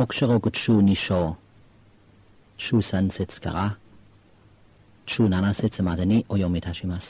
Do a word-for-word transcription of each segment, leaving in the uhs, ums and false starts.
黙示録中に章、中さん節から中なな節までにお読みいたします。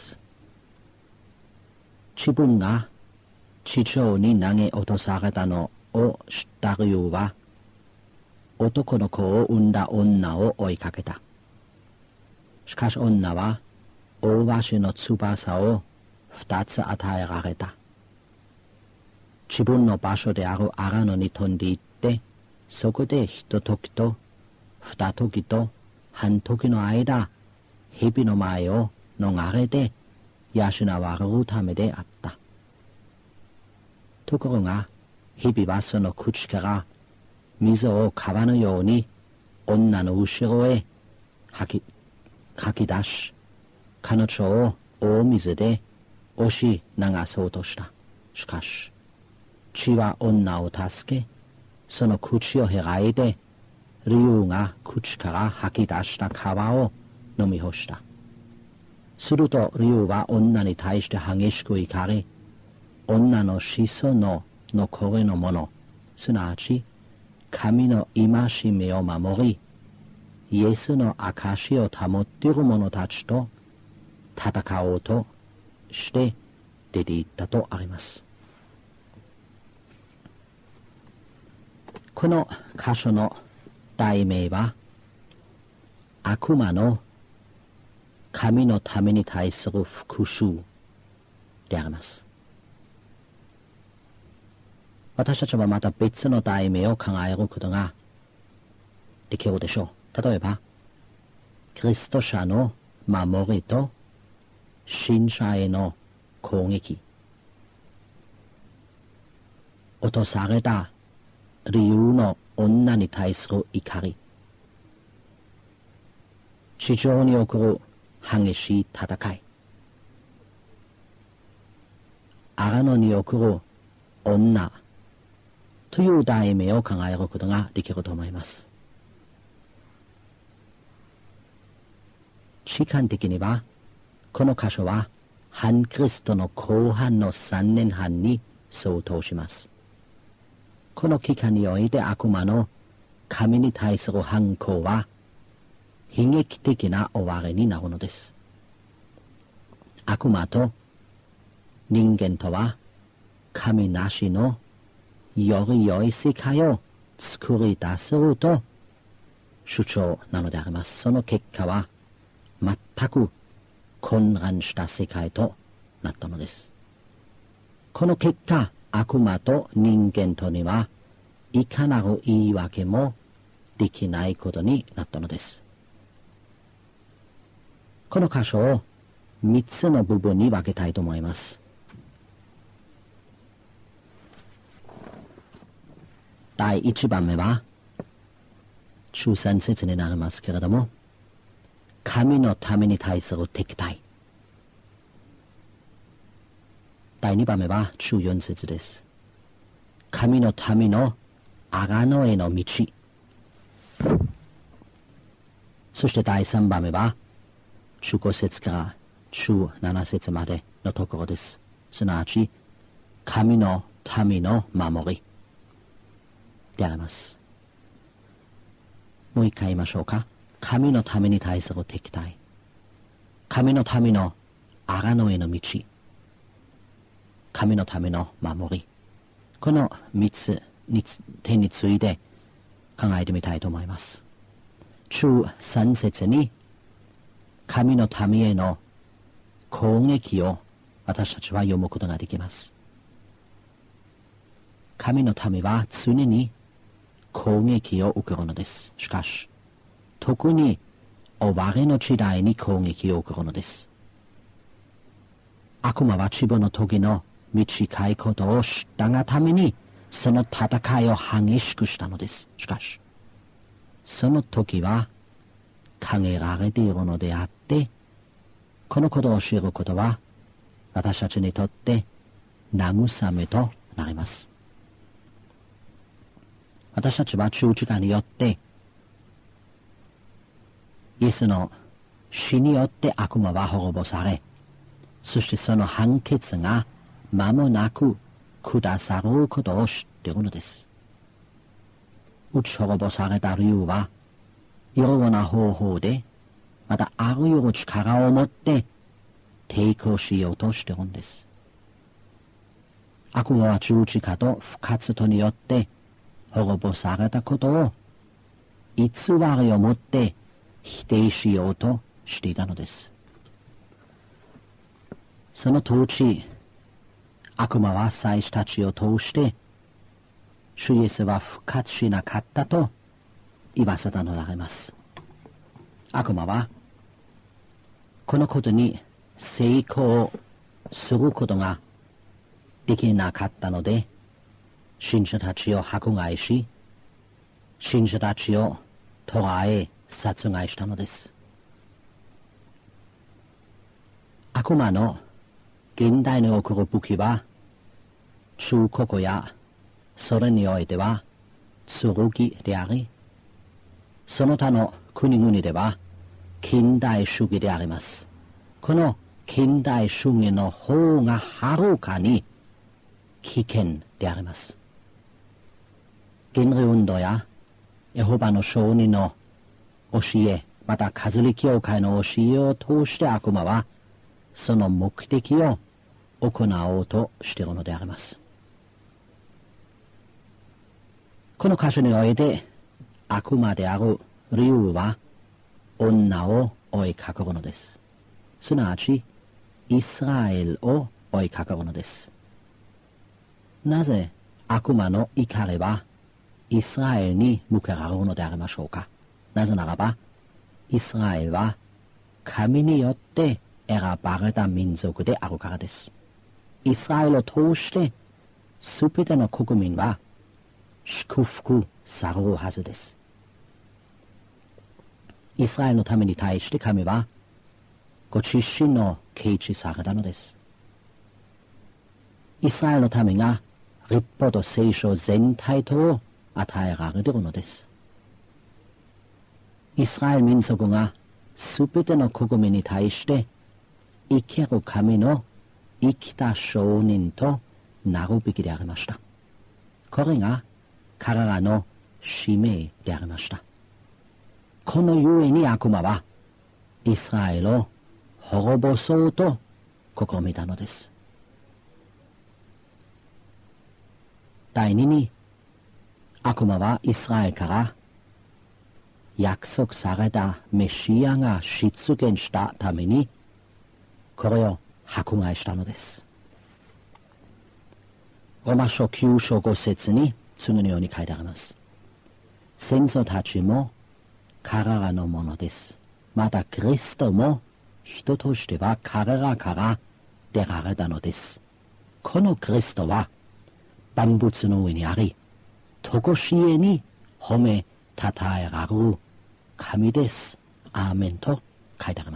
自分が地上に投げ落とされたのを知った理由は、男の子を産んだ女を追いかけた。しかし女は、大鷲の翼を二つ与えられた。自分の場所である荒野に飛んで行って、そこで一時と二時と半時の間、蛇の前を逃れて養われるためであった。ところが、蛇はその口から水を川のように女の後ろへ吐き、吐き出し、彼女を大水で押し流そうとした。しかし、血は女を助け、その口を開いて、竜が口から吐き出した川を飲み干した。すると竜は女に対して激しく怒り、女の子孫の残りのもの、すなわち神の戒めを守り、イエスの証を保っている者たちと戦おうとして出て行ったとあります。この箇所の題名は、悪魔の神のために対する復讐であります。私たちはまた別の題名を考えることができるでしょう。例えば、キリスト者の守りと信者への攻撃、落とされた理由の女に対する怒り、地上に起こる激しい戦い、荒野に起こる女という題名を考えることができると思います。時間的には、この箇所は反キリストの後半の三年半に相当します。この期間において悪魔の神に対する反抗は悲劇的な終わりになるのです。悪魔と人間とは神なしのより良い世界を作り出せると主張なのであります。その結果は全く混乱した世界となったのです。この結果、悪魔と人間とにはいかなる言い訳もできないことになったのです。この箇所を三つの部分に分けたいと思います。第一番目は中三節になりますけれども、神のために対する敵対。第二番目は中四節です。神のための荒野への道。そして第三番目は中五節から中七節までのところです。すなわち神のための守りであります。もう一回言いましょうか。神のために対する敵対、神のための荒野への道、神のための守り、この三つに点について考えてみたいと思います。中三節に神のためへの攻撃を私たちは読むことができます。神のためは常に攻撃を受けるのです。しかし特に終わりの時代に攻撃を受けるのです。悪魔は自分の時の短いことを知ったがためにその戦いを激しくしたのです。しかしその時は限られているのであって、このことを知ることは私たちにとって慰めとなります。私たちは十字架によってイエスの死によって悪魔は滅ぼされ、そしてその判決が間もなく下さることを知っているのです。 打ち滅ぼされた理由は、いろいろな方法で、またあるよう力を持って抵抗しようとしているんです。悪魔は十字架と復活とによって滅ぼされたことを偽りをもって否定しようとしていたのです。その当時、悪魔は祭司たちを通して主イエスは復活しなかったと言わせたのであります。悪魔はこのことに成功することができなかったので、信者たちを迫害し、信者たちを捕らえ殺害したのです。悪魔の現代に起こる武器は、中国やそれにおいては剣であり、その他の国々では近代主義であります。この近代主義の方がはるかに危険であります。原理運動やエホバの証人の教え、またカトリック教会の教えを通して悪魔はその目的を行おうとしているのであります。この箇所において悪魔である理由は女を追いかけるのです。すなわちイスラエルを追いかけるのです。なぜ悪魔の怒りはイスラエルに向けられるのでありましょうか。なぜならばイスラエルは神によって選ばれた民族であるからです。イスラエルを通してすべての国民は祝福されるはずです。イスラエルのために対して神はご自身の啓示されたのです。イスラエルのためが立法と聖書全体とを与えられているのです。イスラエル民族がすべての国民に対して生ける神の生きた証人となるべきでありました。これが彼らの使命でありました。このゆえに悪魔はイスラエルを滅ぼそうと試みたのです。第二に、悪魔はイスラエルから約束されたメシアが出現したためにこれを迫害したのです。ローマ書きゅう章ご節に次のように書いてあります。先祖たちも彼らのものです。またキリストも人としては彼らから出られたのです。このキリストは万物の上にあり、とこしえに褒めたたえられる神です。アーメンと書いてあります。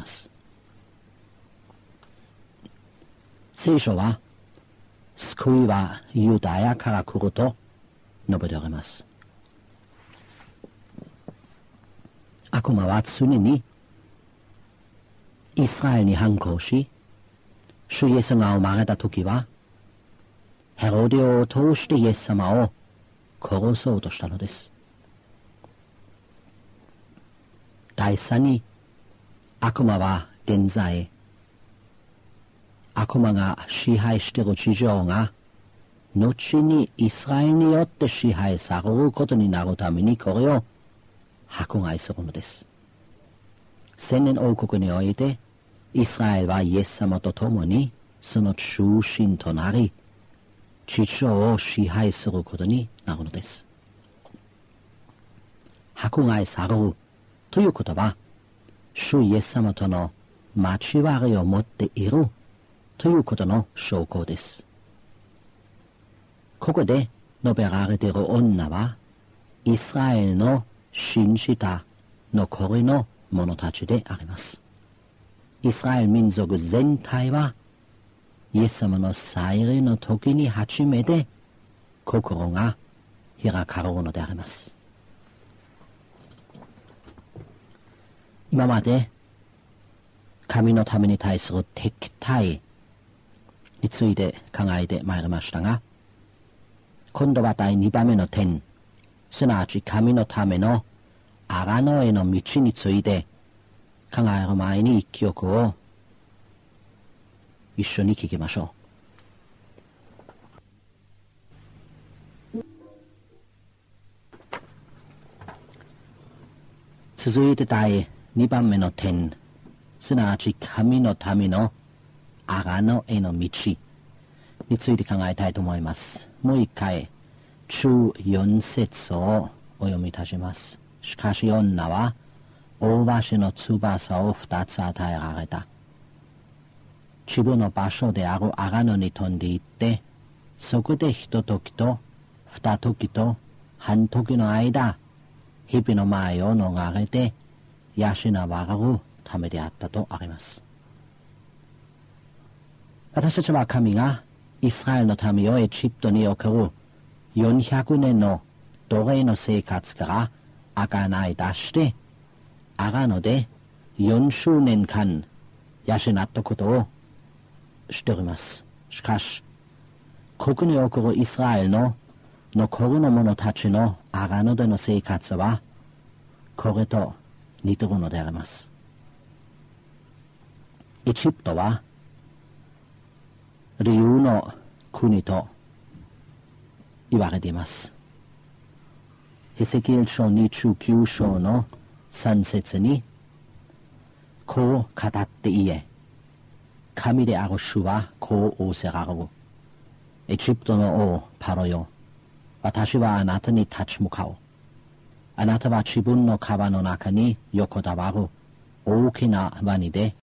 聖書は救いはユダヤから来ると述べております。悪魔は常にイスラエルに反抗し、主イエスが生まれた時はヘロデを通してイエス様を殺そうとしたのです。第三に、悪魔は現在悪魔が支配している地上が後にイスラエルによって支配されることになるためにこれを迫害するのです。千年王国においてイスラエルはイエス様と共にその中心となり地上を支配することになるのです。迫害されるということは主イエス様との交わりを持っているということの証拠です。ここで述べられている女はイスラエルの信じた残りの者たちであります。イスラエル民族全体はイエス様の再臨の時に初めて心が開かれるのであります。今まで神のために対する敵対について考えてまいりましたが、今度は第二番目の点、 すなわち神のための贖いの道について考える前に一曲を一緒に聴きましょう。続いて第二番目の点、すなわち神のための贖いの道について考えたいと思います。もう一回、中四節をお読みいたします。しかし女は、大橋の翼を二つ与えられた。自分の場所であるアガノに飛んで行って、そこでひとときと二時と半時の間、蛇の前を逃れて養われるためであったとあります。私たちは神がイスラエルの民をエジプトに送るよんひゃくねんの奴隷の生活からあがない出して、アガノでよんじゅうねんかん養ったことを知っております。しかし、ここに送るイスラエルの残るの者たちのアガノでの生活は、これと似てるのであります。エジプトは、理由の国と言われています。エゼキエル書にじゅうきゅう章のさん節に、こう語って言え、神である主はこう仰せられる。エジプトの王パロよ、私はあなたに立ち向かう。あなたは自分の川の中に横たわる大きなワニで